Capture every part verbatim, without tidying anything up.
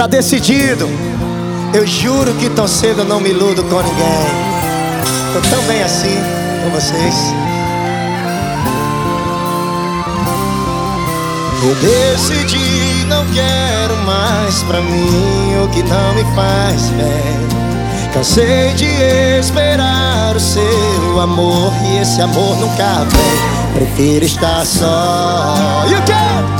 Tá decidido. Eu juro que tão cedo eu não me iludo com ninguém. Tô tão bem assim com vocês. Eu decidi, não quero mais pra mim o que não me faz bem. Cansei de esperar o seu amor e esse amor nunca vem. Prefiro estar só. E o quê?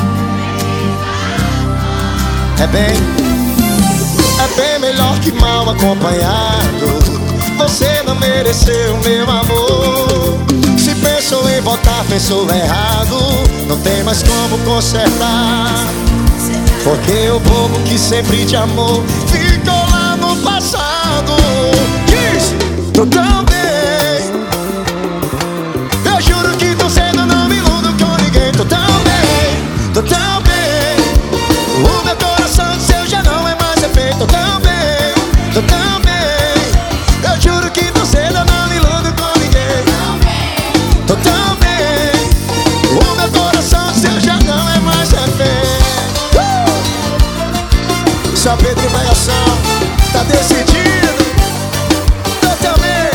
É bem, é bem melhor que mal acompanhado. Você não mereceu meu amor. Se pensou em voltar, pensou errado. Não tem mais como consertar, porque o povo que sempre te amou ficou lá no passado. Diz, tô tão bem. Eu juro que tão cedo não me iludo com ninguém. Tô tão bem, tô tão bem. O meu coração seu já não é mais refém. Tô tão bem, tô tão bem. Eu juro que tão cedo eu não me iludo com ninguém. Tô tão bem. O meu coração seu já não é mais refém. uh! Só Pedro e Malhação, tá decidido. Tô tão bem.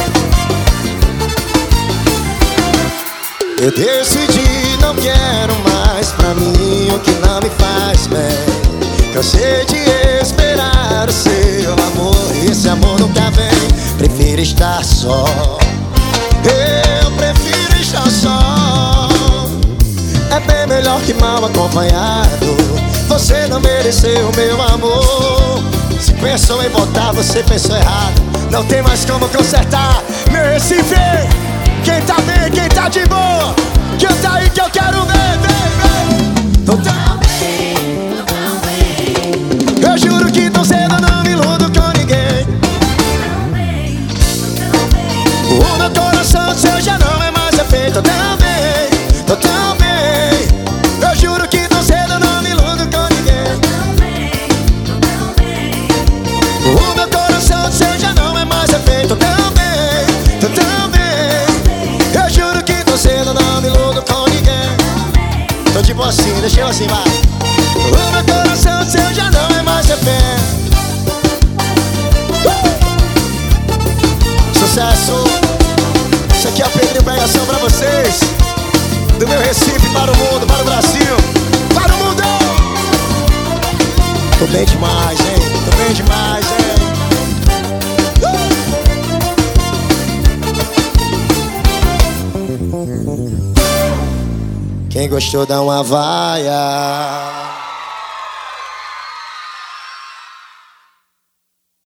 Eu decidi, não quero mais pra mim o que não me faz bem. Cansei de esperar o seu amor e esse amor nunca vem. Prefiro estar só. Eu prefiro estar só. É bem melhor que mal acompanhado. Você não mereceu meu amor. Se pensou em voltar, você pensou errado. Não tem mais como consertar. Meu Recife, quem tá bem, quem tá de boa, canta aí que eu quero ver, vem, vem. Tô tão bem, tô tão bem. Eu juro que tão cedo eu não me iludo com ninguém. O meu coração seu já não é mais refém. Tô tão bem, tô tão bem. Eu juro que tão cedo eu não me iludo com ninguém. O meu coração seu já não é mais refém. Tô tão bem, tô tão bem. Eu juro que tão cedo eu não me iludo com ninguém. Tô tipo assim, deixa eu assim, vai. O meu coração seu já não é mais refém. uh! Sucesso. Isso aqui é a Pedrinho Pregação pra vocês. Do meu Recife para o mundo, para o Brasil, para o mundo. Tô bem demais, hein? Tô bem demais, hein? uh! Quem gostou dá uma vaia.